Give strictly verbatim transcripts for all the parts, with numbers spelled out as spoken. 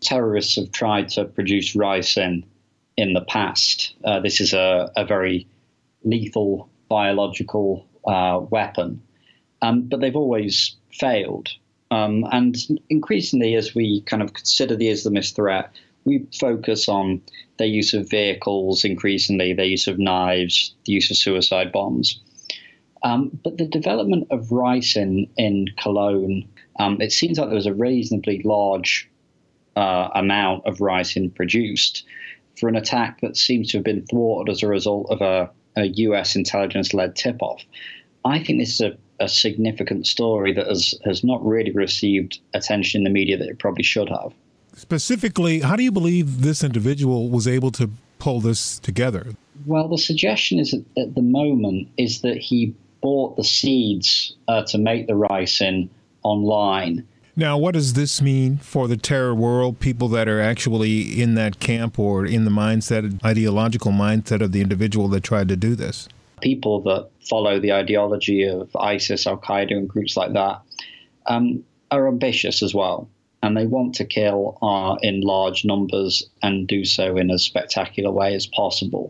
terrorists have tried to produce ricin in the past. Uh, this is a, a very lethal biological uh, weapon, um, but they've always failed. Um, and increasingly, as we kind of consider the Islamist threat, we focus on their use of vehicles, increasingly their use of knives, the use of suicide bombs. Um, but the development of ricin in Cologne, um, it seems like there was a reasonably large uh, amount of ricin produced for an attack that seems to have been thwarted as a result of a, a U S intelligence-led tip-off. I think this is a, a significant story that has, has not really received attention in the media that it probably should have. Specifically, how do you believe this individual was able to pull this together? Well, the suggestion is that at the moment is that he bought the seeds uh, to make the ricin online. Now, what does this mean for the terror world, people that are actually in that camp or in the mindset, ideological mindset of the individual that tried to do this? People that follow the ideology of ISIS, Al-Qaeda and groups like that um, are ambitious as well. And they want to kill uh, in large numbers and do so in as spectacular way as possible.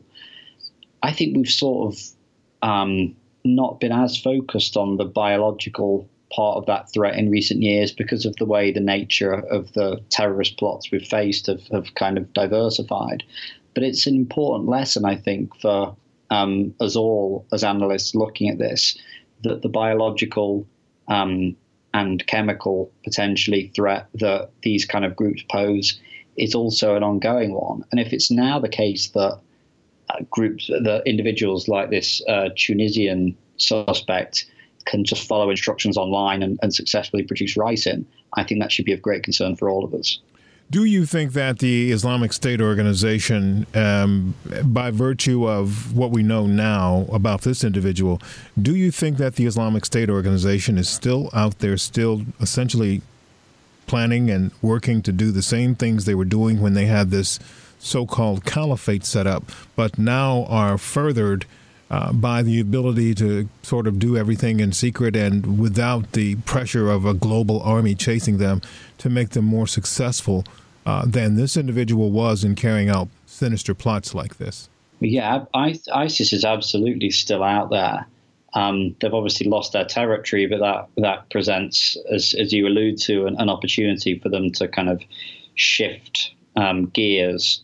I think we've sort of um, not been as focused on the biological part of that threat in recent years because of the way the nature of the terrorist plots we've faced have, have kind of diversified. But it's an important lesson, I think, for um, us all as analysts looking at this, that the biological um, and chemical potentially threat that these kind of groups pose is also an ongoing one. And if it's now the case that uh, groups, the individuals like this uh, Tunisian suspect can just follow instructions online and, and successfully produce ricin, I think that should be of great concern for all of us. Do you think that the Islamic State organization, um, by virtue of what we know now about this individual, do you think that the Islamic State organization is still out there, still essentially planning and working to do the same things they were doing when they had this so-called caliphate set up, but now are furthered uh, by the ability to sort of do everything in secret and without the pressure of a global army chasing them to make them more successful uh, than this individual was in carrying out sinister plots like this? Yeah, ISIS is absolutely still out there. Um, they've obviously lost their territory, but that that presents, as, as you allude to, an, an opportunity for them to kind of shift um, gears.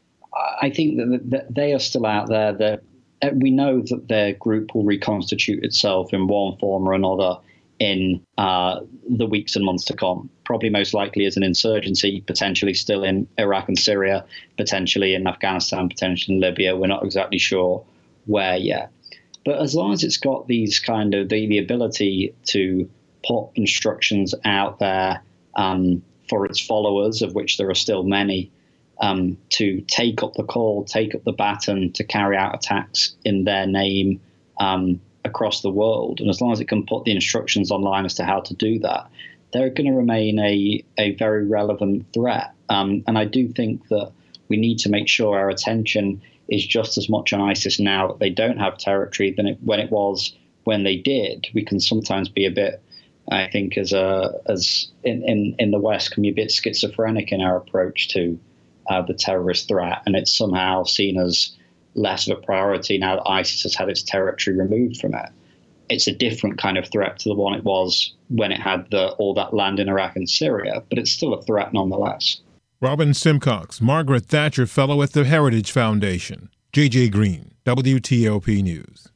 I think that, that they are still out there. They're, we know that their group will reconstitute itself in one form or another in uh, the weeks and months to come, probably most likely as an insurgency, potentially still in Iraq and Syria, potentially in Afghanistan, potentially in Libya. We're not exactly sure where yet. But as long as it's got these kind of the, the ability to put instructions out there um, for its followers, of which there are still many, um, to take up the call, take up the baton, to carry out attacks in their name um, across the world. And as long as it can put the instructions online as to how to do that, they're going to remain a, a very relevant threat. Um, and I do think that we need to make sure our attention is just as much on ISIS now that they don't have territory than it, when it was when they did. We can sometimes be a bit, I think, as a as in, in, in the West, can be a bit schizophrenic in our approach to uh, the terrorist threat, and it's somehow seen as less of a priority now that ISIS has had its territory removed from it. It's a different kind of threat to the one it was when it had the, all that land in Iraq and Syria, but it's still a threat nonetheless. Robin Simcox, Margaret Thatcher Fellow at the Heritage Foundation. J J Green, W T O P News.